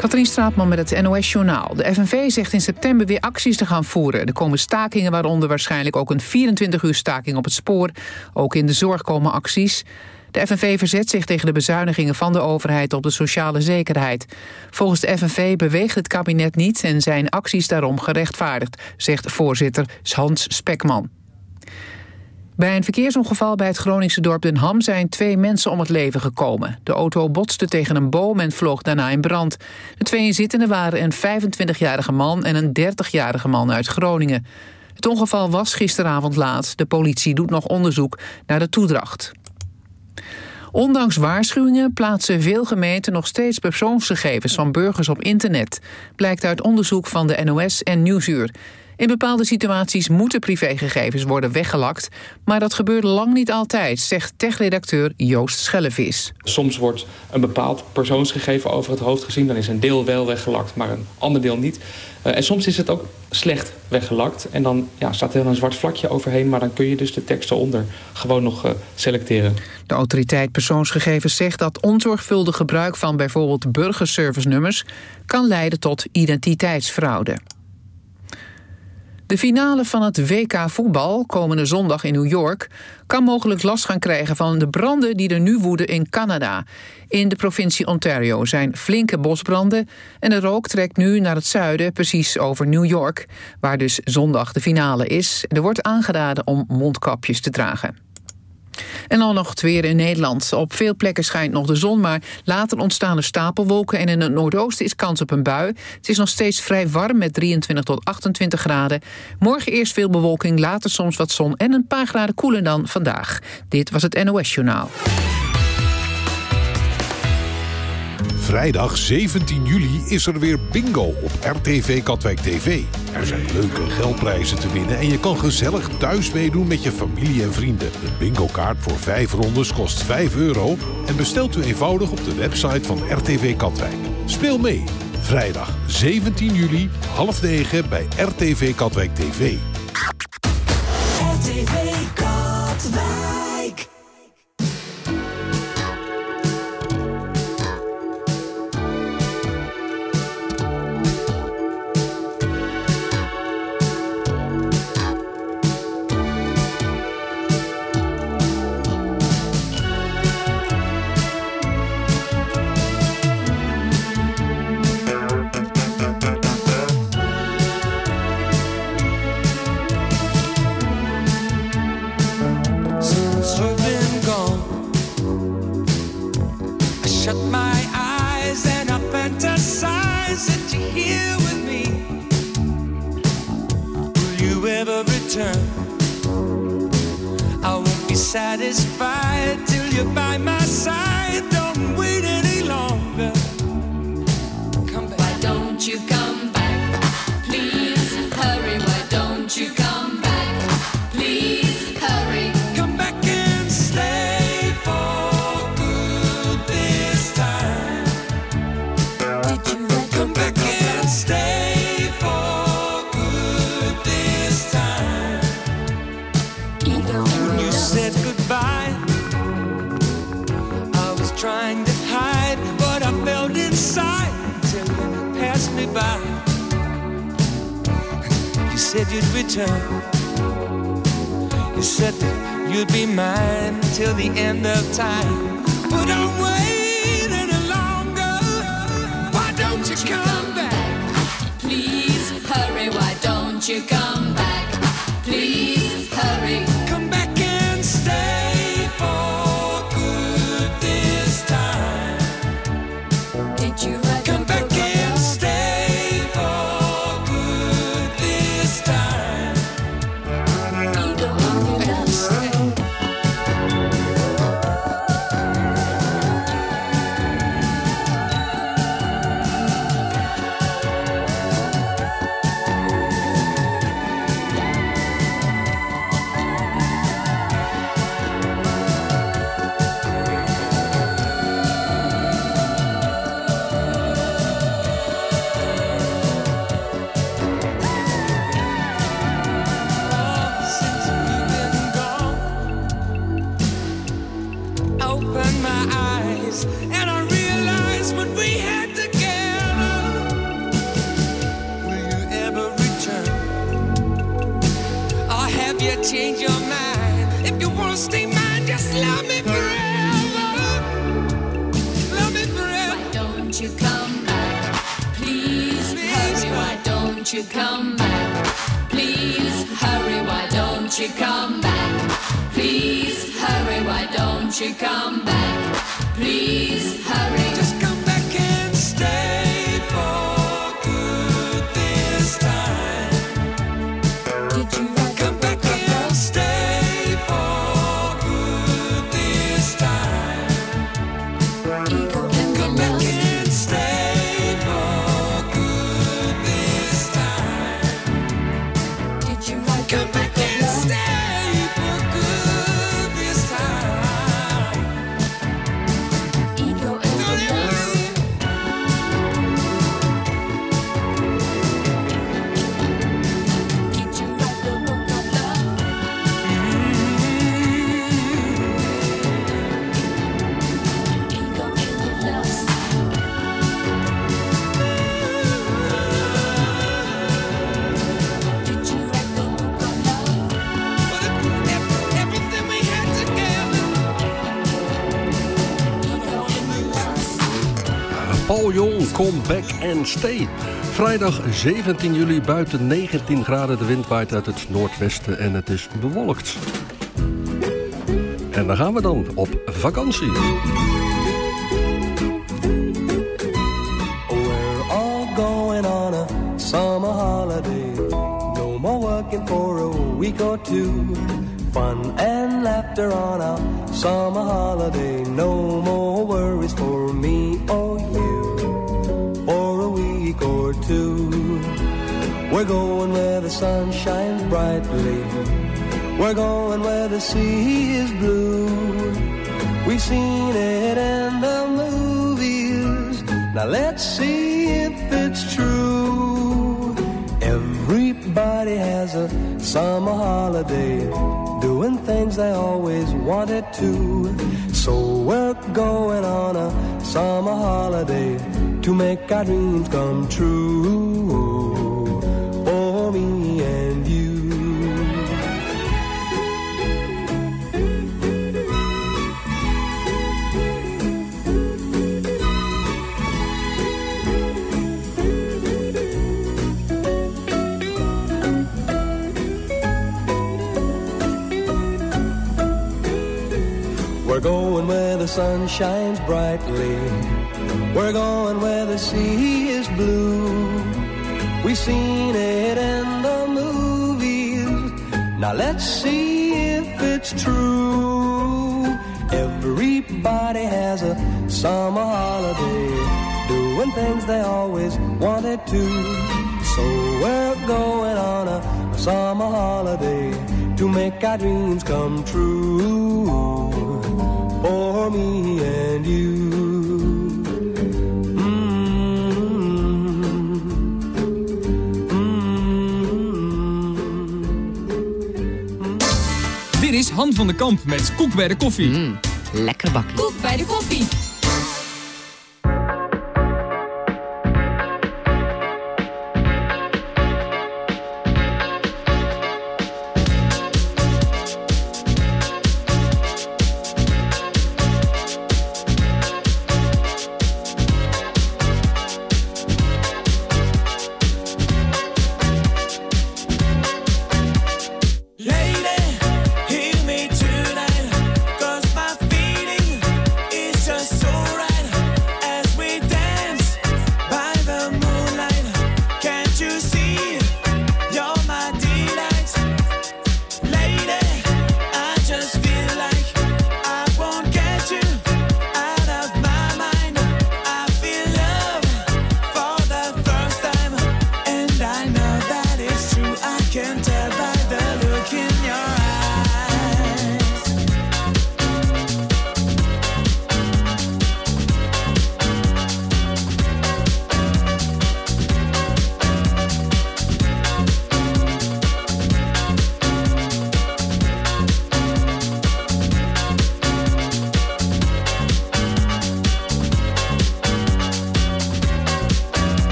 Katrien Straatman met het NOS-journaal. De FNV zegt in september weer acties te gaan voeren. Er komen stakingen, waaronder waarschijnlijk ook een 24-uur staking op het spoor. Ook in de zorg komen acties. De FNV verzet zich tegen de bezuinigingen van de overheid op de sociale zekerheid. Volgens de FNV beweegt het kabinet niet en zijn acties daarom gerechtvaardigd, zegt voorzitter Hans Spekman. Bij een verkeersongeval bij het Groningse dorp Den Ham zijn 2 mensen om het leven gekomen. De auto botste tegen een boom en vloog daarna in brand. De 2 inzittenden waren een 25-jarige man en een 30-jarige man uit Groningen. Het ongeval was gisteravond laat. De politie doet nog onderzoek naar de toedracht. Ondanks waarschuwingen plaatsen veel gemeenten nog steeds persoonsgegevens van burgers op internet. Blijkt uit onderzoek van de NOS en Nieuwsuur. In bepaalde situaties moeten privégegevens worden weggelakt, maar dat gebeurt lang niet altijd, zegt techredacteur Joost Schellevis. Soms wordt een bepaald persoonsgegeven over het hoofd gezien, dan is een deel wel weggelakt, maar een ander deel niet. En soms is het ook slecht weggelakt en dan staat er een zwart vlakje overheen, maar dan kun je dus de tekst eronder gewoon nog selecteren. De autoriteit persoonsgegevens zegt dat onzorgvuldig gebruik van bijvoorbeeld burgerservice-nummers kan leiden tot identiteitsfraude. De finale van het WK voetbal, komende zondag in New York, kan mogelijk last gaan krijgen van de branden die er nu woeden in Canada. In de provincie Ontario zijn flinke bosbranden en de rook trekt nu naar het zuiden, precies over New York, waar dus zondag de finale is. Er wordt aangeraden om mondkapjes te dragen. En dan nog het weer in Nederland. Op veel plekken schijnt nog de zon, maar later ontstaan er stapelwolken en in het noordoosten is kans op een bui. Het is nog steeds vrij warm met 23 tot 28 graden. Morgen eerst veel bewolking, later soms wat zon en een paar graden koeler dan vandaag. Dit was het NOS-journaal. Vrijdag 17 juli is er weer bingo op RTV Katwijk TV. Er zijn leuke geldprijzen te winnen en je kan gezellig thuis meedoen met je familie en vrienden. Een bingo-kaart voor 5 rondes kost €5 en bestelt u eenvoudig op de website van RTV Katwijk. Speel mee. Vrijdag 17 juli, 8:30 bij RTV Katwijk TV. RTV Katwijk. Satisfied till you're by my side. Don't wait any longer. Come back. Why don't you come back? Please hurry. Why don't you come back? Please hurry. Come back and stay for good this time. Did you come back and stay for good this time? When you said goodbye, I was trying to hide what I felt inside till you passed me by. You said you'd return. You said that you'd be mine till the end of time. But I'm waiting any longer. Why don't you come back? Please hurry. Why don't you come back? Please hurry. Come back and stay for good this time. Did you come back and stay for good this time? Either one of us. have you changed your mind? If you wanna stay mine, just love me forever. Love me forever. Why don't you come back? Please hurry, why don't you come back? Please hurry, why don't you come back? Please hurry, why don't you come back? Please hurry. Just come back and stay for good this time. Did you Come back and stay for good this time. ego and Come back lust? and stay for good this time. Did you write the Come back book of and love? stay for good this time. Ego and Don't ever lust? leave. Did you write the book of love? Ego and lust? Did you write the book of love? But everything we had together. Ego and lust? Paul Jong, Come Back and Stay. Vrijdag 17 juli, buiten 19 graden. De wind waait uit het noordwesten en het is bewolkt. En daar gaan we dan op vakantie. We're all going on a summer holiday. No more working for a week or two. Fun and laughter on a summer holiday. No more worries for me or you. For a week or two. We're going where the sun shines brightly. We're going where the sea is blue. We've seen it in the movies. Now let's see if it's true. Everybody has a summer holiday, doing things they always wanted to. So we're going on a summer holiday to make our dreams come true. For me and you. We're going where the sun shines brightly. We're going where the sea is blue. We've seen it in the movies. Now let's see if it's true. Everybody has a summer holiday, doing things they always wanted to. So we're going on a summer holiday to make our dreams come true. For me and you. Dit is Han van den Kamp met Koek bij de koffie. Lekker bakkie. Koek bij de koffie. Lady, hear me tonight, 'cause my feeling is just so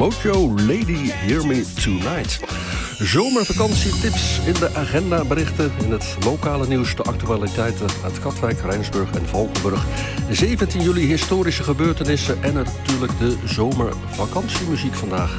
Mojo Lady Hear Me Tonight. Zomervakantietips in de agendaberichten. In het lokale nieuws de actualiteiten uit Katwijk, Rijnsburg en Valkenburg. 17 juli historische gebeurtenissen en natuurlijk de zomervakantiemuziek vandaag.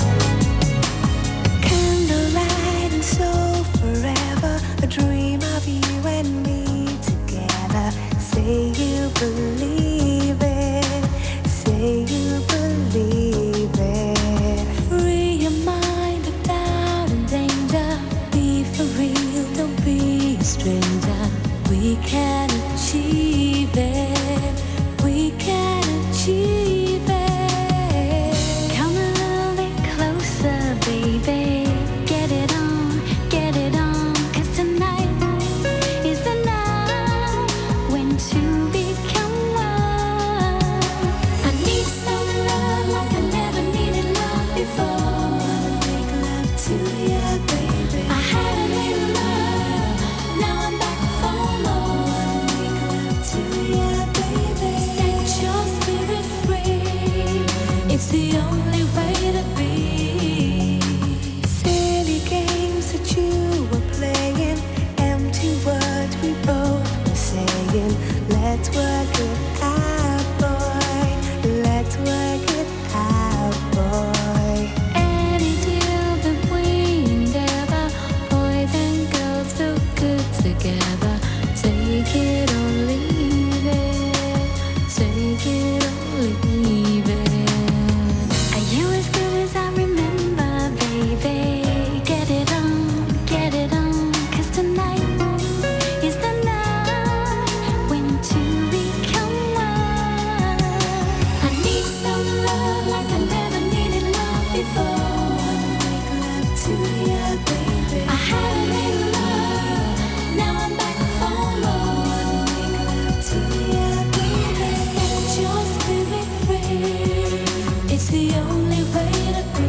Candlelight and soul forever, a dream of you and me together. Say you believe it, say you believe it. Free your mind of doubt and danger. Be for real, don't be a stranger. We can achieve it, we can achieve it. Come a little bit closer, baby. Get it on, 'cause tonight is the night when two become one. I need some love like I never needed love before. Make love to you, baby. I had a little love, now I'm back for more. Make love to you, baby. Set your spirit free, it's the only way to be. Silly games that you were playing, empty words we both were saying. Let's work it out, boy. Let's work it out, boy. Any deal that we endeavor, boys and girls feel good together. Take it or leave it, take it or leave it. Are you as good as I remember, baby? Get it on, 'cause tonight is the night when two become one. I need some love like I never needed love before. Make love to you, baby. I had a little love, now I'm back for more. Make love to you, baby. Set your spirit free, it's the only way to be.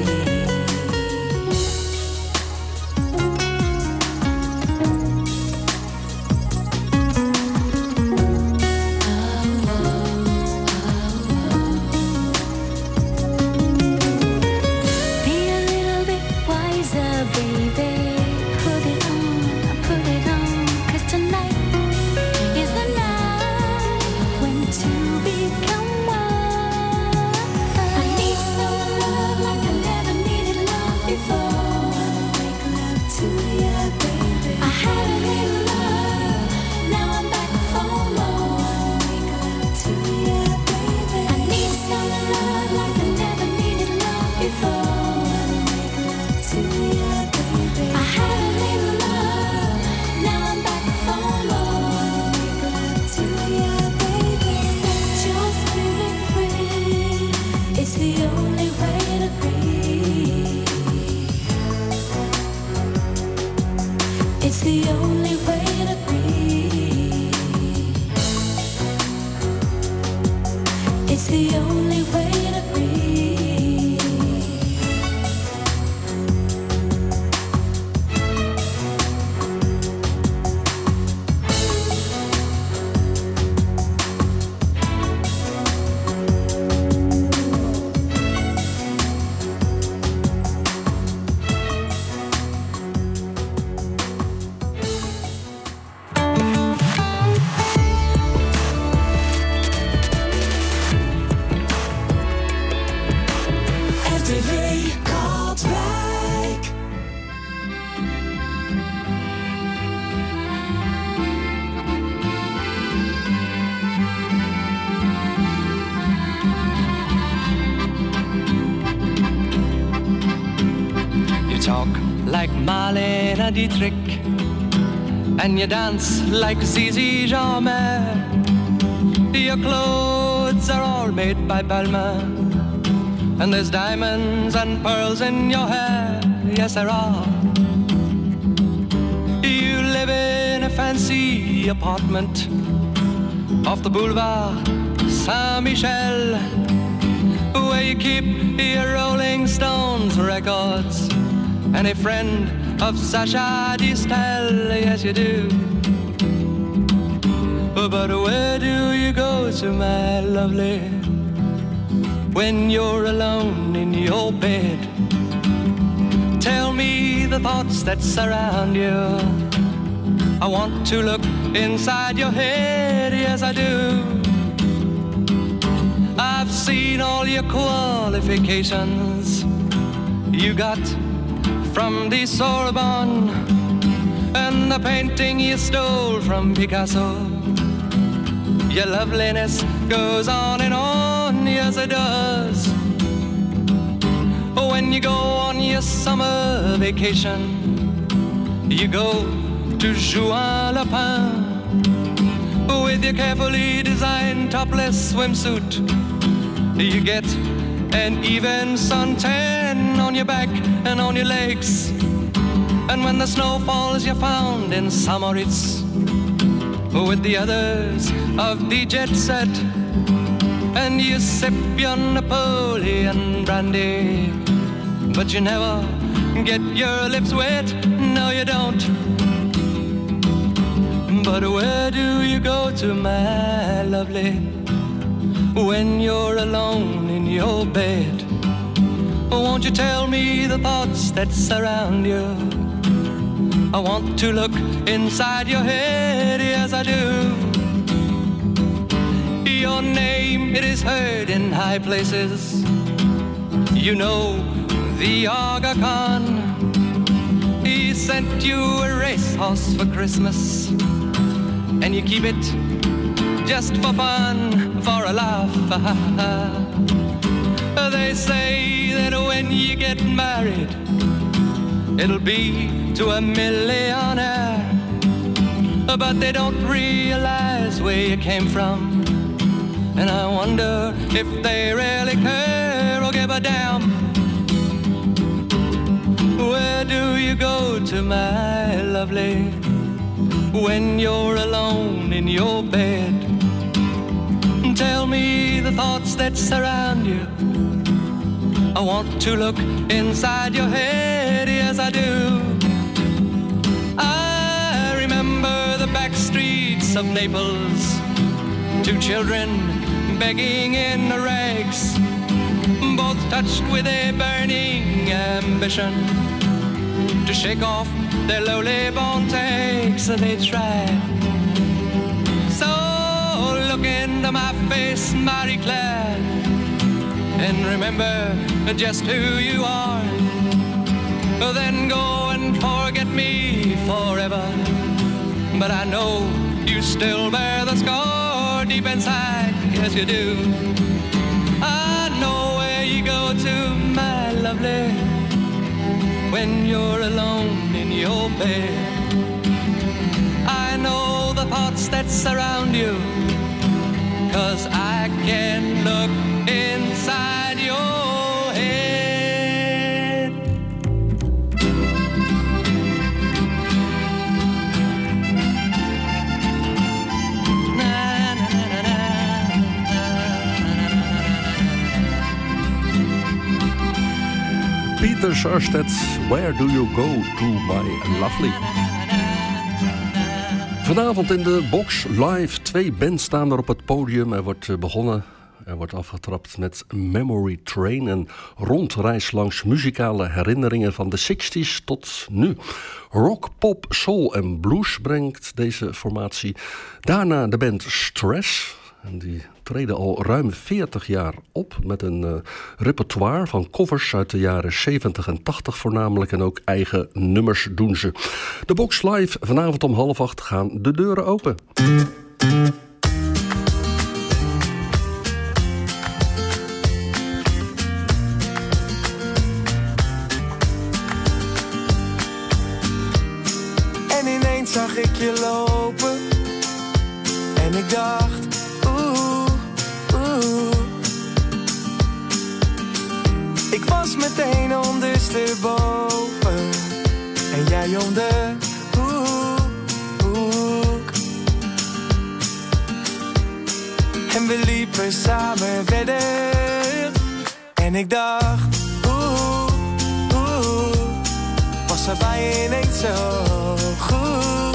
Be a little bit wiser, baby. Put it on, 'cause tonight is the night when two become one. I need some love like I never needed love before. Make love to you, baby. I had a little love, now I'm back for more. Make love to you, baby. I need some love like I never needed love before. Make love to you, baby. I had a little love, now I'm back for more. Make love to you, baby. Set your spirit free, it's the only way to be. It's the only way to be. It's the only way to be. RTV Katwijk. You talk like Marlene Dietrich, and you dance like Zizi Jeanmaire. Your clothes are all made by Balmain, and there's diamonds and pearls in your hair. Yes, there are. You live in a fancy apartment off the boulevard Saint-Michel, where you keep your Rolling Stones records and a friend of Sacha Distel. Yes, you do. But where do you go to, my lovely? when you're alone in your bed. Tell me the thoughts that surround you. I want to look inside your head, yes I do. I've seen all your qualifications you got from the Sorbonne, and the painting you stole from Picasso. Your loveliness goes on and on, yes it does. When you go on your summer vacation, you go to Juan-les-Pins with your carefully designed topless swimsuit. You get an even suntan on your back and on your legs. And when the snow falls, you're found in Samoritz with the others of the jet set. And you sip your Napoleon brandy, but you never get your lips wet, no you don't. But where do you go to, my lovely, when you're alone in your bed? Won't you tell me the thoughts that surround you? I want to look inside your head, yes I do. Your name, it is heard in high places. You know the Aga Khan. He sent you a racehorse for Christmas, and you keep it just for fun, for a laugh. They say that when you get married, it'll be to a millionaire, but they don't realize where you came from. And I wonder if they really care or give a damn. Where do you go to, my lovely, when you're alone in your bed? Tell me the thoughts that surround you. I want to look inside your head, yes I do. I remember the back streets of Naples, two children begging in the rags, both touched with a burning ambition to shake off their lowly born takes. They tried. So look into my face, Marie-Claire, and remember just who you are. Then go and forget me forever, but I know you still bear the scar deep inside, yes you do. I know where you go to, my lovely, when you're alone in your bed. I know the thoughts that surround you, 'cause I can look inside your head. Peter Sarstedt, Where Do You Go To My Lovely? Vanavond in de box live. 2 bands staan er op het podium. Er wordt begonnen, er wordt afgetrapt met Memory Train. Een rondreis langs muzikale herinneringen van de 60s tot nu. Rock, pop, soul en blues brengt deze formatie. Daarna de band Stress. En die treden al ruim 40 jaar op met een repertoire van covers uit de jaren 70 en 80 voornamelijk. En ook eigen nummers doen ze. De box live vanavond om 7:30 gaan de deuren open. En ineens zag ik je lopen en ik dacht, ik was meteen ondersteboven en jij om de hoek. En we liepen samen verder en ik dacht, was er bij je ineens zo goed,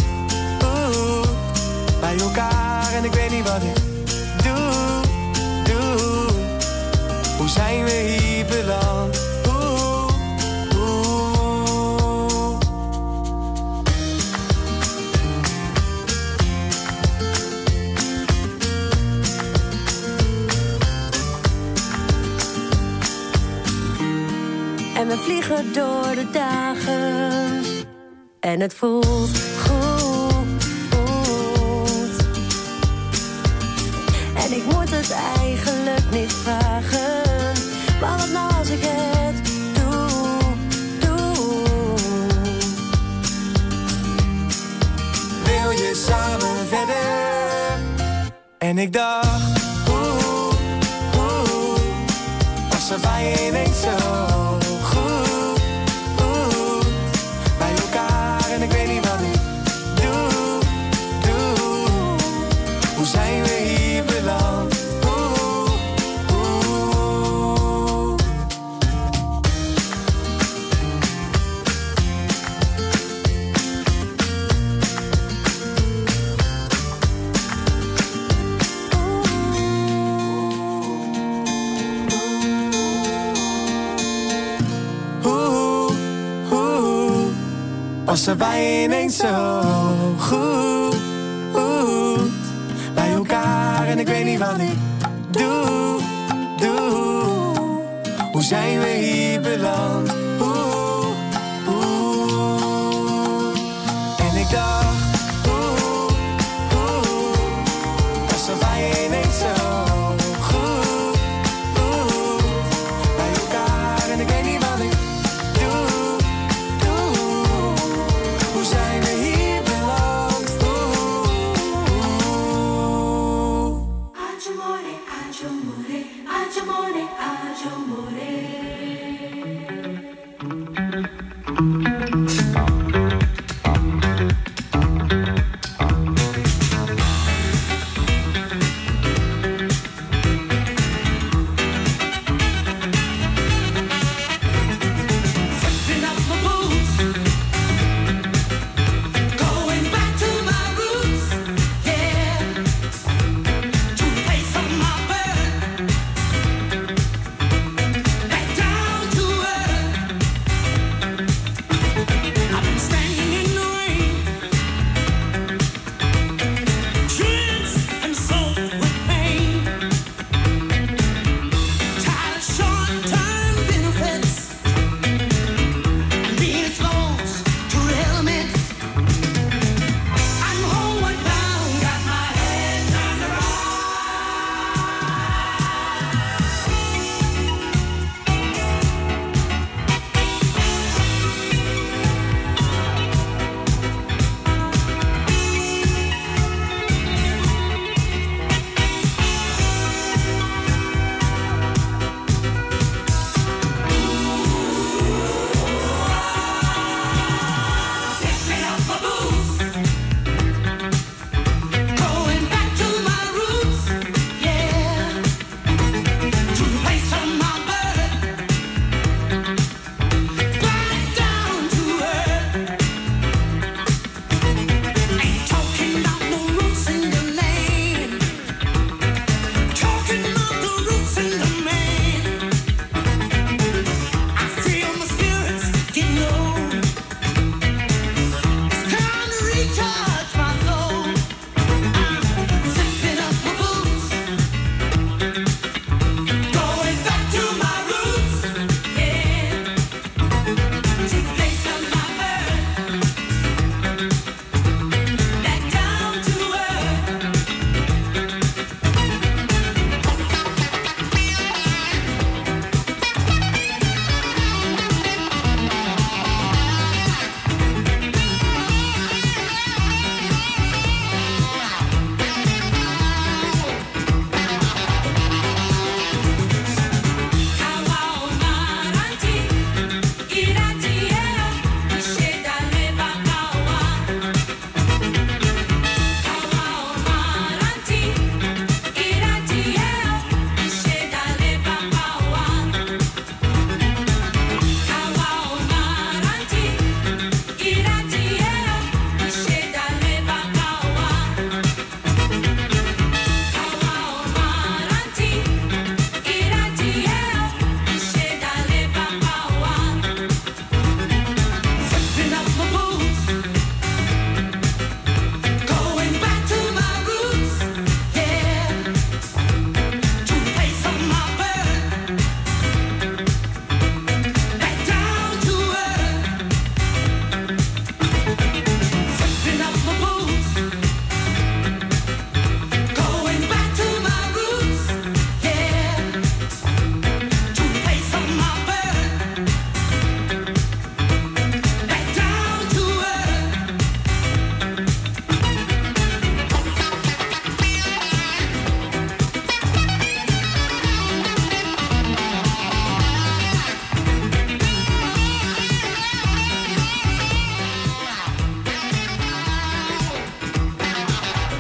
bij elkaar en ik weet niet wat ik doe. Hoe Hoe zijn we hier beland? En we vliegen door de dagen. En het voelt goed. En ik moet het eigenlijk niet vragen. Maar wat nou als ik het doe? Wil je samen verder? En ik dacht, was er bij je ineens zo goed, bij elkaar en ik weet niet wat ik doe. Hoe zijn we hier beland? Was er bij je ineens zo goed, bij elkaar en ik weet niet wat ik doe. Hoe zijn we hier beland? En ik dacht, was er bij je ineens zo goed, bij elkaar en ik weet niet wat ik Agio amore, agio amore.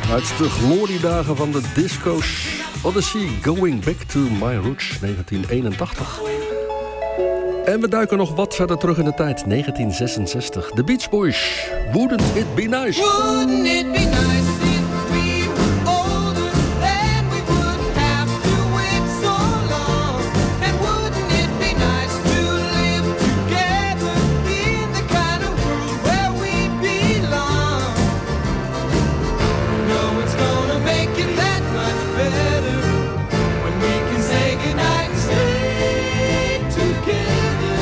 Uit de gloriedagen van de disco's. Odyssey, Going Back to My Roots, 1981. En we duiken nog wat verder terug in de tijd, 1966. The Beach Boys, Wouldn't It Be Nice? Wouldn't it be nice if we were older, then we wouldn't have to wait so long? And wouldn't it be nice to live together in the kind of world where we belong? No, it's gonna make it that much better when we can say goodnight and stay together.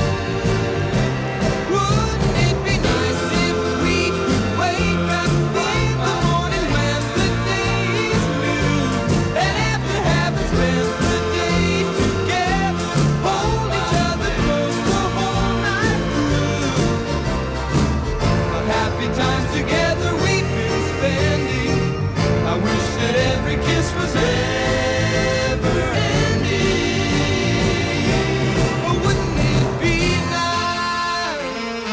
Wouldn't it be nice if we could wake up in the morning when the day is new, and after having spent the day together, hold each other close the whole night through? Of happy times together we've been spending. I wish that every kiss was never ending. Oh, wouldn't it be nice?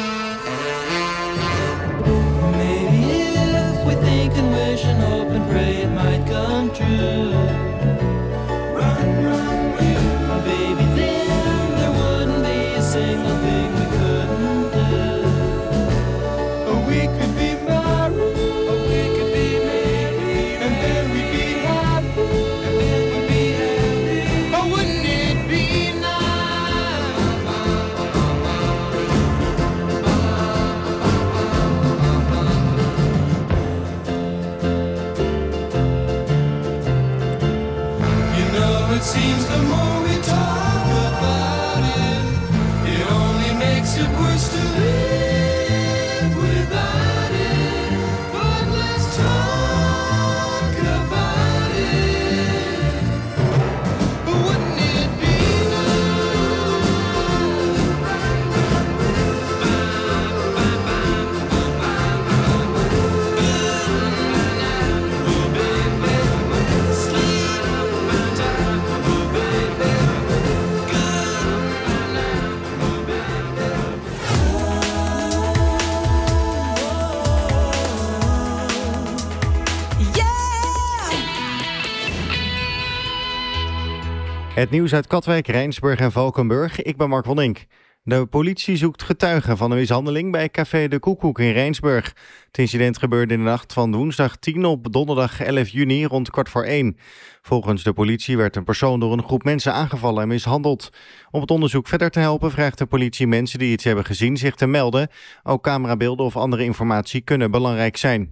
Maybe if we think and wish and hope and pray it might come true. Run, run, run, baby, then there wouldn't be a single thing we couldn't do. Oh, we could be married, oh, we could be married, and then we'd be happy, and then we'd be happy. Oh, wouldn't it be nice? You know, it seems the more we talk about it, it only makes it worse to live without it. But let's talk about it. Wouldn't it be Het nieuws uit Katwijk, Rijnsburg en Valkenburg. Ik ben Mark van Dink. De politie zoekt getuigen van een mishandeling bij Café de Koekoek in Rijnsburg. Het incident gebeurde in de nacht van woensdag 10 op donderdag 11 juni rond 12:15. Volgens de politie werd een persoon door een groep mensen aangevallen en mishandeld. Om het onderzoek verder te helpen vraagt de politie mensen die iets hebben gezien zich te melden. Ook camerabeelden of andere informatie kunnen belangrijk zijn.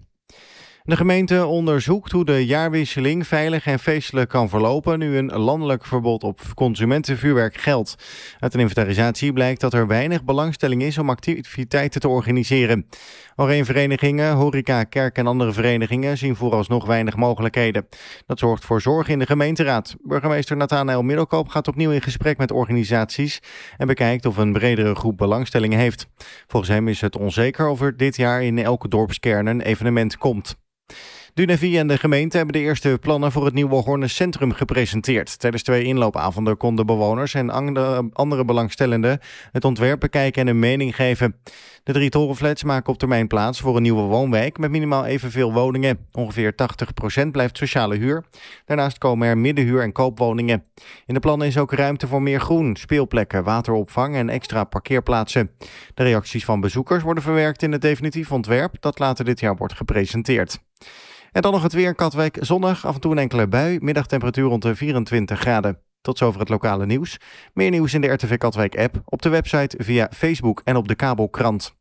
De gemeente onderzoekt hoe de jaarwisseling veilig en feestelijk kan verlopen nu een landelijk verbod op consumentenvuurwerk geldt. Uit een inventarisatie blijkt dat er weinig belangstelling is om activiteiten te organiseren. Verenigingen, horeca, kerk en andere verenigingen zien vooralsnog weinig mogelijkheden. Dat zorgt voor zorg in de gemeenteraad. Burgemeester Nathanael Middelkoop gaat opnieuw in gesprek met organisaties en bekijkt of een bredere groep belangstelling heeft. Volgens hem is het onzeker of er dit jaar in elke dorpskern een evenement komt. Dunavie en de gemeente hebben de eerste plannen voor het nieuwe Hornes Centrum gepresenteerd. Tijdens 2 inloopavonden konden bewoners en andere belangstellenden het ontwerp bekijken en een mening geven. De 3 torenflats maken op termijn plaats voor een nieuwe woonwijk met minimaal evenveel woningen. Ongeveer 80% blijft sociale huur. Daarnaast komen er middenhuur- en koopwoningen. In de plannen is ook ruimte voor meer groen, speelplekken, wateropvang en extra parkeerplaatsen. De reacties van bezoekers worden verwerkt in het definitief ontwerp dat later dit jaar wordt gepresenteerd. En dan nog het weer. Katwijk zonnig, af en toe een enkele bui. Middagtemperatuur rond de 24 graden. Tot zover het lokale nieuws. Meer nieuws in de RTV Katwijk app, op de website, via Facebook en op de kabelkrant.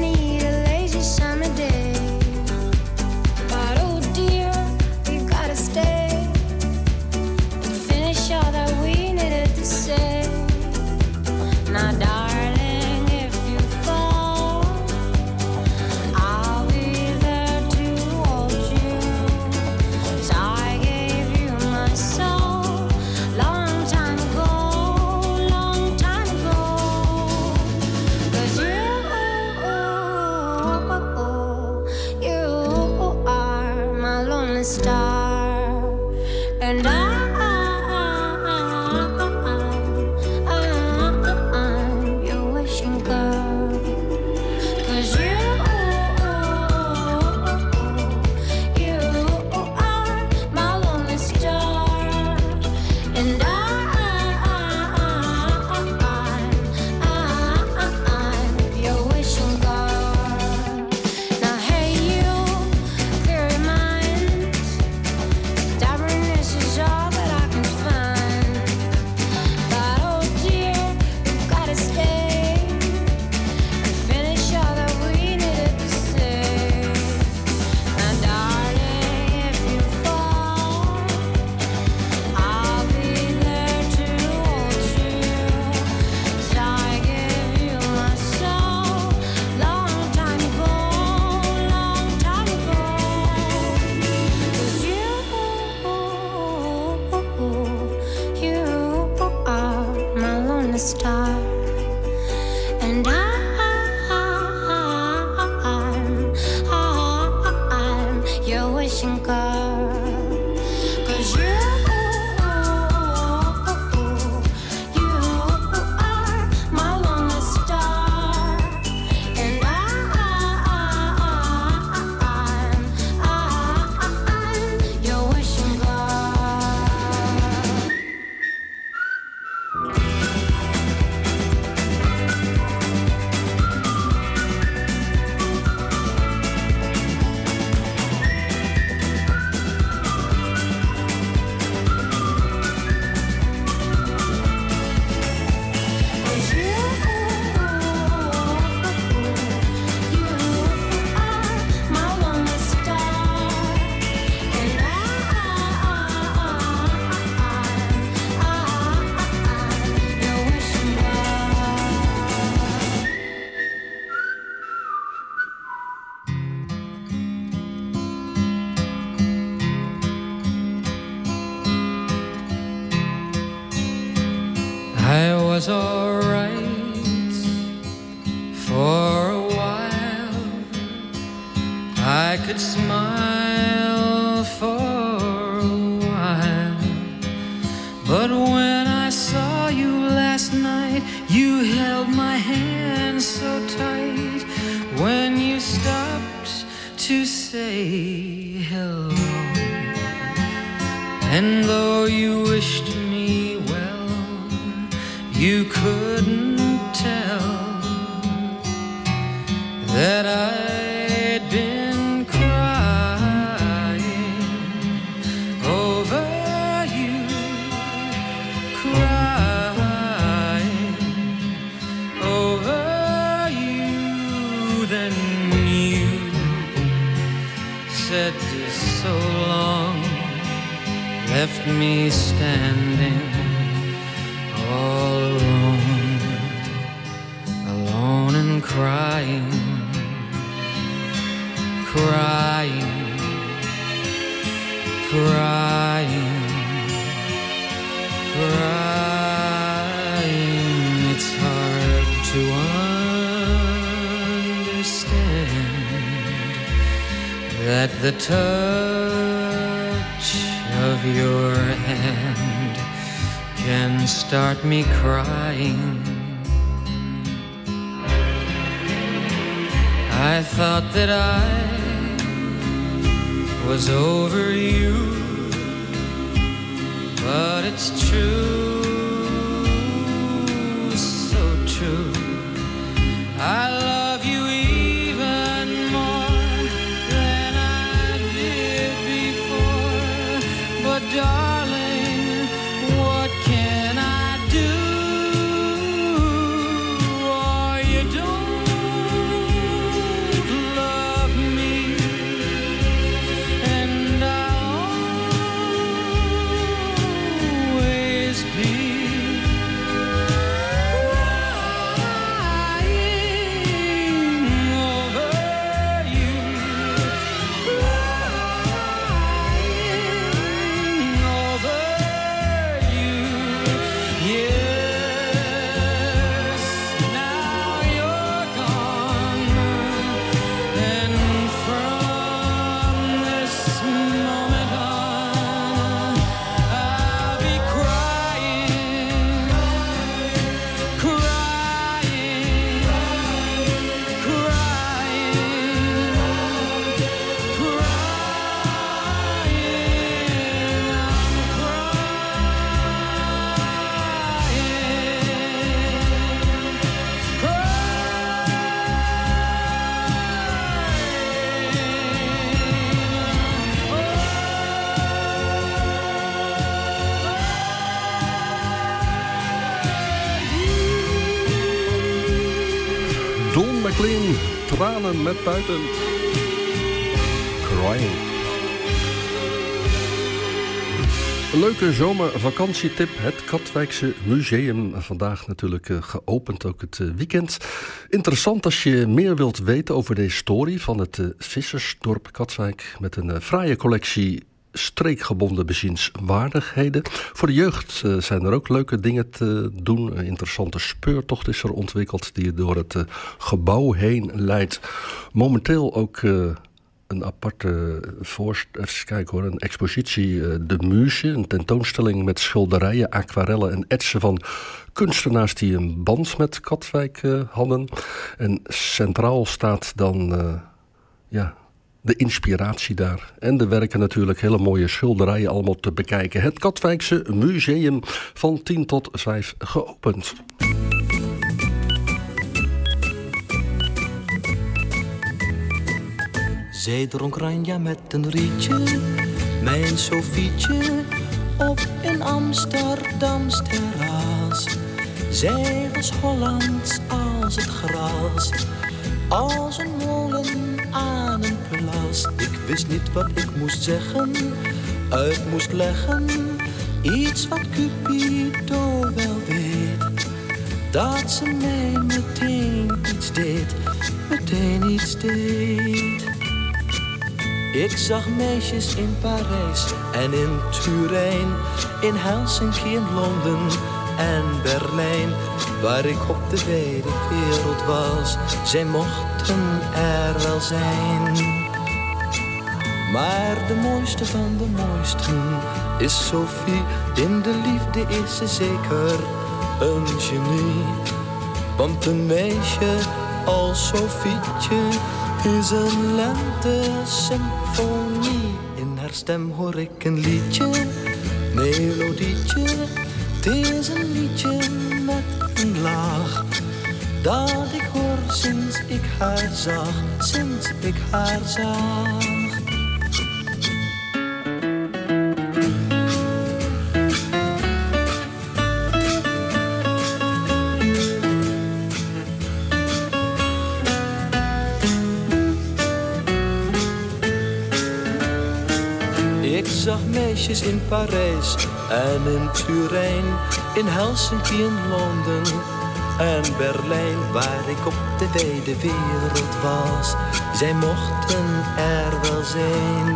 Stay star, and I'm your wishing girl. 'Cause you are my lonely star, and I'm your wishing girl. I was alright for a while. I could smile for a while. But when I saw you last night, you held my hand so tight. When you stopped to say hello, and though you wished me well, you couldn't tell that I'd been crying over you, crying over you. Then you said so long, left me standing all alone, alone and crying, crying, crying, crying. It's hard to understand that the touch of your hand can start me crying. I thought that I was over you, but it's true, so true. I love you even more than I did before, but darling, what can I do? Oh, you don't love me, and I'll always be crying over you, crying over you. Yes, now you're gone, and from this moment on, I'll be crying, crying, Don McLean, tranen met buiten. Crying. Een leuke zomervakantietip. Het Katwijkse Museum. Vandaag natuurlijk geopend, ook het weekend. Interessant als je meer wilt weten over de historie van het vissersdorp Katwijk. Met een fraaie collectie streekgebonden bezienswaardigheden. Voor de jeugd zijn er ook leuke dingen te doen. Een interessante speurtocht is er ontwikkeld die door het gebouw heen leidt. Momenteel ook een aparte een expositie De Muze, een tentoonstelling met schilderijen, aquarellen en etsen van kunstenaars die een band met Katwijk hadden. En centraal staat dan de inspiratie daar. En er werken natuurlijk hele mooie schilderijen allemaal te bekijken. Het Katwijkse Museum van 10 tot 5 geopend. Zij dronk Ranja met een rietje, mijn Sofietje, op een Amsterdams terras. Zij was Hollands als het gras, als een molen aan een plas. Ik wist niet wat ik moest zeggen, uit moest leggen, iets wat Cupido wel weet. Dat ze mij meteen iets deed, meteen iets deed. Ik zag meisjes in Parijs en in Turijn, in Helsinki, in Londen en Berlijn, waar ik op de wijde wereld was. Zij mochten er wel zijn, maar de mooiste van de mooisten is Sophie. In de liefde is ze zeker een genie, want een meisje als Sofietje is een lente-symfonie. In haar stem hoor ik een liedje, melodietje. Het is een liedje met een laag, dat ik hoor sinds ik haar zag, sinds ik haar zag. Ik zag meisjes in Parijs en in Turijn, in Helsinki, in Londen en Berlijn, waar ik op de wijde wereld was. Zij mochten er wel zijn,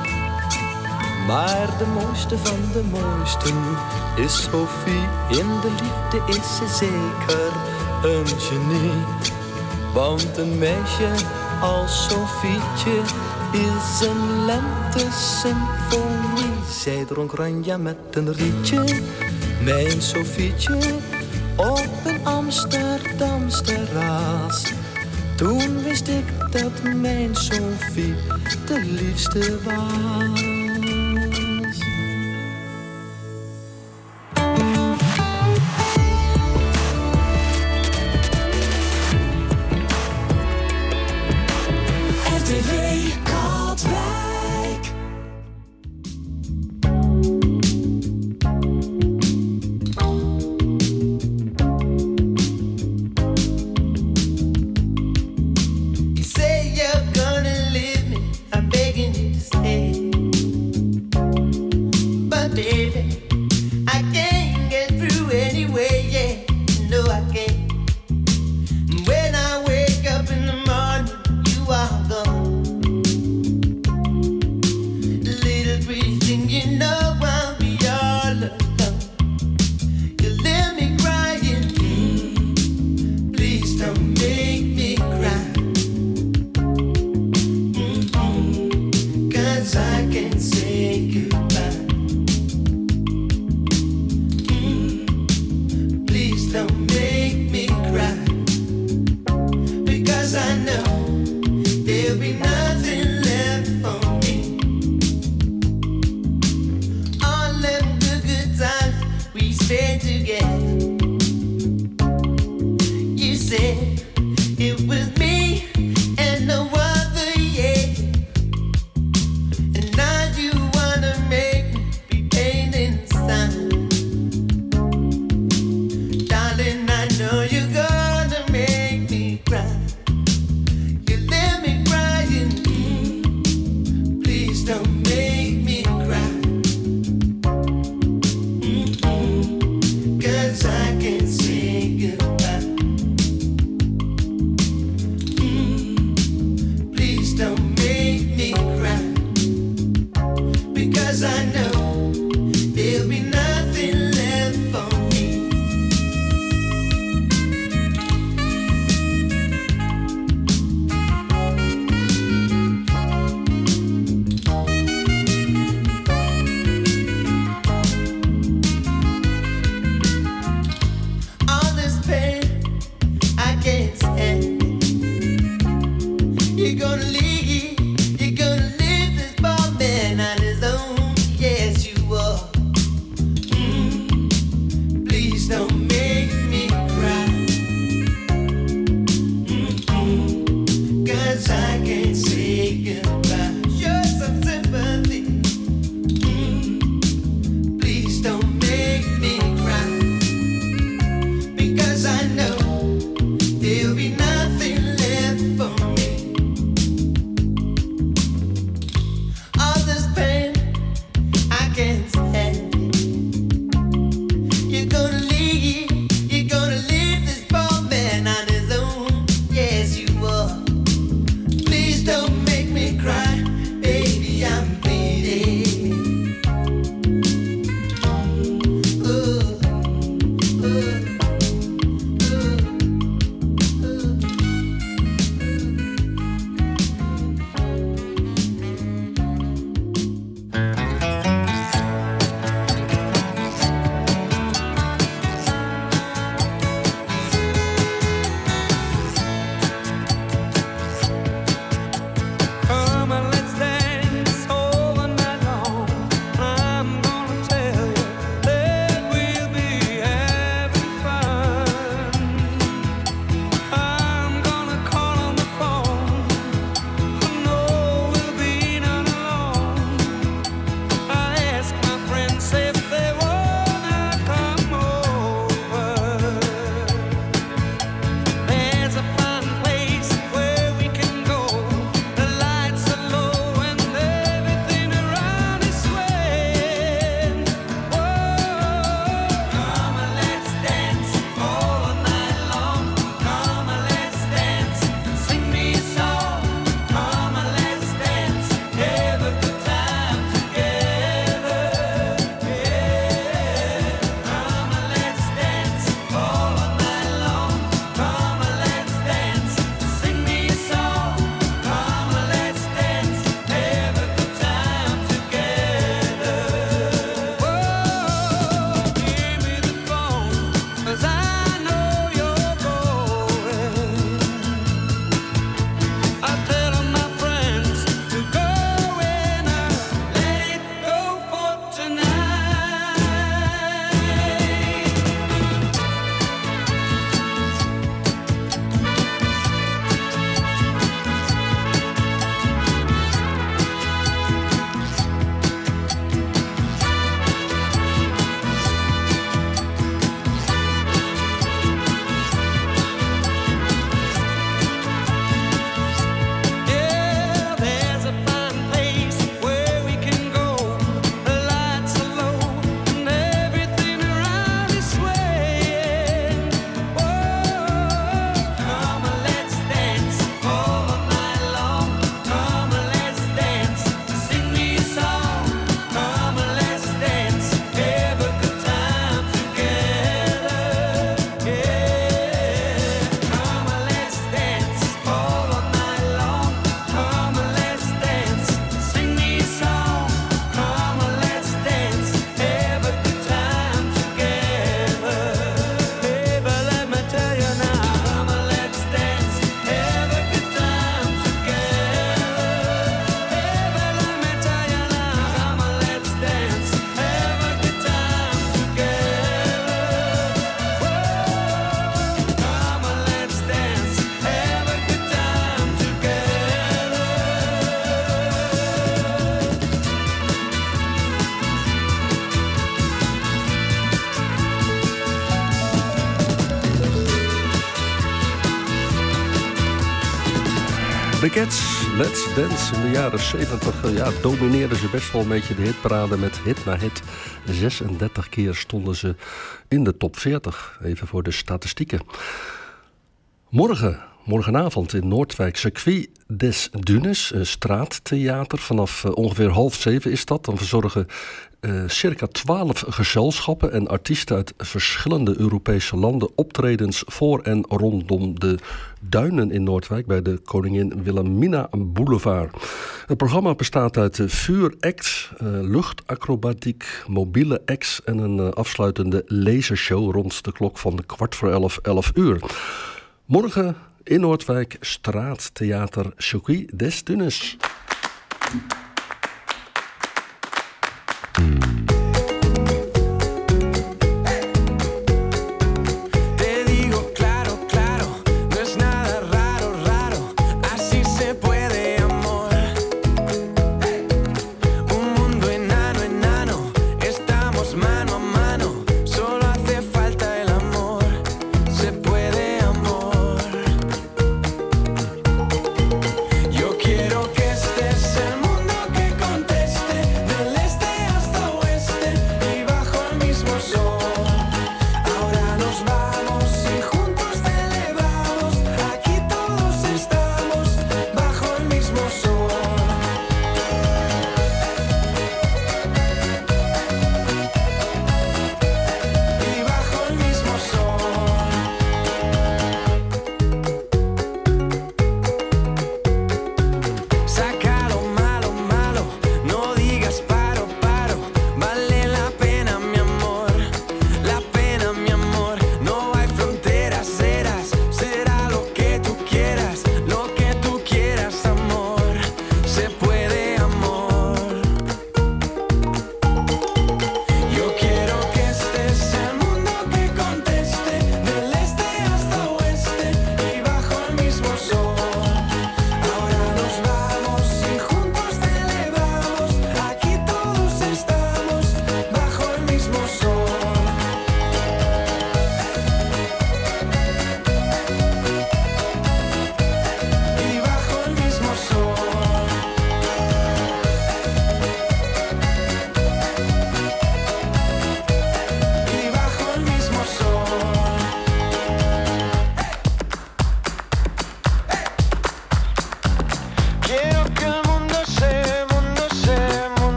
maar de mooiste van de mooisten is Sophie. In de liefde is ze zeker een genie, want een meisje als Sofietje is een lente-symfonie. Zij dronk Ranja met een rietje, mijn Sofietje, op een Amsterdams terras. Toen wist ik dat mijn Sophie de liefste was. Darling, I The Cats, Let's Dance. In de jaren 70 domineerden ze best wel een beetje de hitparade met hit na hit. 36 keer stonden ze in de top 40. Even voor de statistieken. Morgenavond in Noordwijk, Circuit des Dunes, straattheater. Vanaf ongeveer 6:30 is dat. Dan verzorgen circa 12 gezelschappen en artiesten uit verschillende Europese landen optredens voor en rondom de duinen in Noordwijk bij de Koningin Wilhelmina Boulevard. Het programma bestaat uit vuuract, luchtacrobatiek, mobiele acts en een afsluitende lasershow rond de klok van 11:15. Morgen in Noordwijk, straattheater Circuit des Dunes. Quiero que estés el mundo que conteste del este hasta oeste.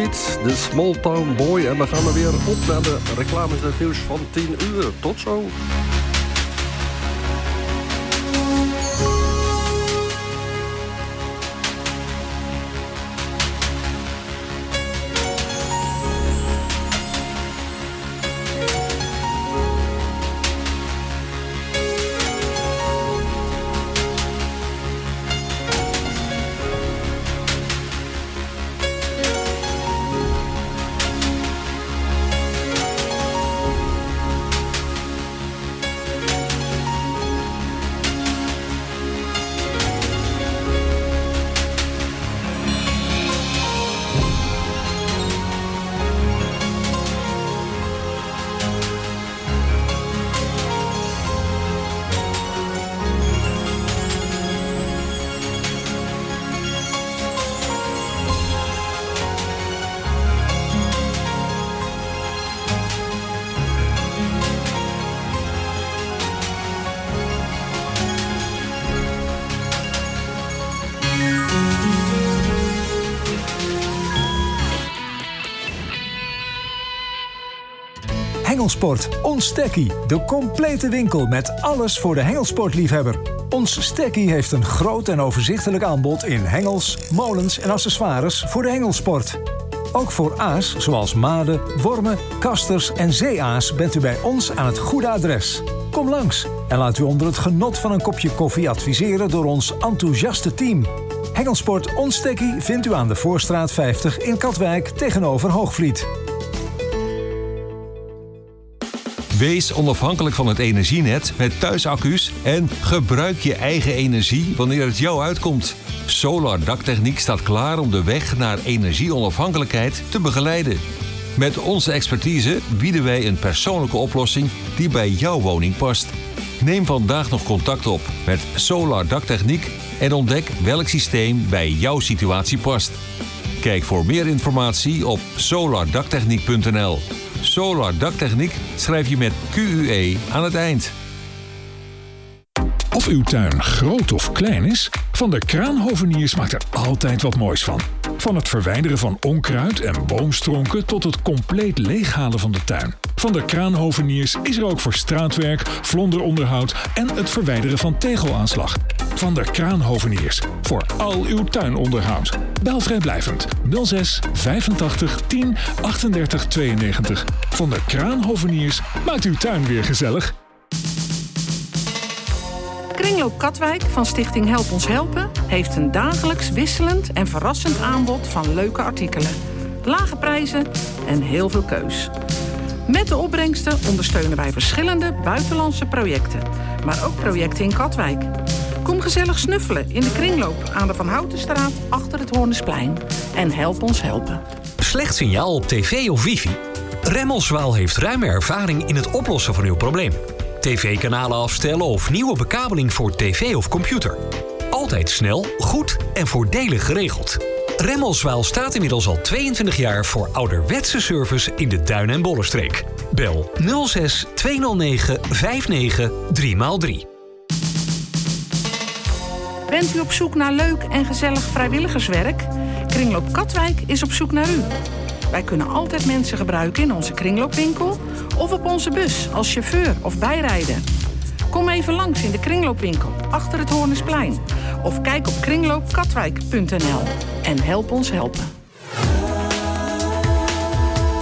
Beat, de Small Town Boy. En we gaan er weer op naar de reclames en het nieuws van 10 uur. Tot zo. Hengelsport, ons Stekkie. De complete winkel met alles voor de hengelsportliefhebber. Ons Stekkie heeft een groot en overzichtelijk aanbod in hengels, molens en accessoires voor de hengelsport. Ook voor aas, zoals maden, wormen, kasters en zeeaas bent u bij ons aan het goede adres. Kom langs en laat u onder het genot van een kopje koffie adviseren door ons enthousiaste team. Hengelsport Ons Stekkie vindt u aan de Voorstraat 50 in Katwijk tegenover Hoogvliet. Wees onafhankelijk van het energienet met thuisaccu's en gebruik je eigen energie wanneer het jou uitkomt. Solar Daktechniek staat klaar om de weg naar energieonafhankelijkheid te begeleiden. Met onze expertise bieden wij een persoonlijke oplossing die bij jouw woning past. Neem vandaag nog contact op met Solar Daktechniek en ontdek welk systeem bij jouw situatie past. Kijk voor meer informatie op solardaktechniek.nl. Solar Daktechniek schrijf je met QUE aan het eind. Of uw tuin groot of klein is, Van der Kraanhoveniers maakt er altijd wat moois van. Van het verwijderen van onkruid en boomstronken tot het compleet leeghalen van de tuin. Van der Kraanhoveniers is er ook voor straatwerk, vlonderonderhoud en het verwijderen van tegelaanslag. Van der Kraanhoveniers, voor al uw tuinonderhoud. Bel vrijblijvend 06 85 10 38 92. Van der Kraanhoveniers maakt uw tuin weer gezellig. Kringloop Katwijk van Stichting Help Ons Helpen heeft een dagelijks wisselend en verrassend aanbod van leuke artikelen. Lage prijzen en heel veel keus. Met de opbrengsten ondersteunen wij verschillende buitenlandse projecten, maar ook projecten in Katwijk. Kom gezellig snuffelen in de kringloop aan de Van Houtenstraat achter het Hoornesplein en help ons helpen. Slecht signaal op tv of wifi? Remmelswaal heeft ruime ervaring in het oplossen van uw probleem. TV-kanalen afstellen of nieuwe bekabeling voor tv of computer. Altijd snel, goed en voordelig geregeld. Remmelswaal staat inmiddels al 22 jaar voor ouderwetse service in de Duin- en Bollenstreek. Bel 06 209 59 3x3. Bent u op zoek naar leuk en gezellig vrijwilligerswerk? Kringloop Katwijk is op zoek naar u. Wij kunnen altijd mensen gebruiken in onze kringloopwinkel of op onze bus als chauffeur of bijrijder. Kom even langs in de kringloopwinkel achter het Hoornesplein of kijk op kringloopkatwijk.nl en help ons helpen.